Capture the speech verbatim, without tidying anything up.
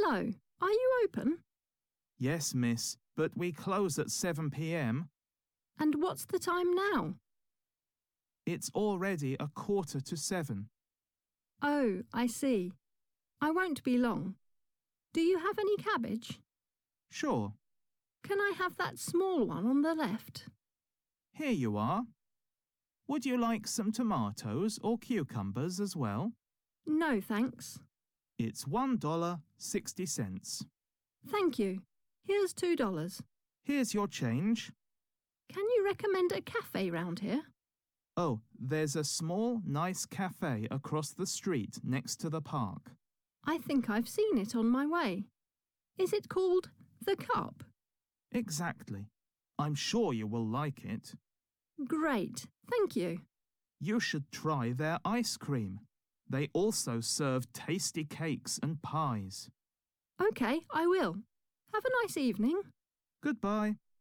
Hello, are you open? Yes, miss, but we close at seven p m. And what's the time now? It's already a quarter to seven. Oh, I see. I won't be long. Do you have any cabbage? Sure. Can I have that small one on the left? Here you are. Would you like some tomatoes or cucumbers as well? No, thanks. It's one dollar sixty cents. Thank you. Here's two dollars. Here's your change. Can you recommend a cafe round here? Oh, there's a small, nice cafe across the street next to the park. I think I've seen it on my way. Is it called The Cup? Exactly. I'm sure you will like it. Great, thank you. You should try their ice cream. They also serve tasty cakes and pies. OK, I will. Have a nice evening. Goodbye.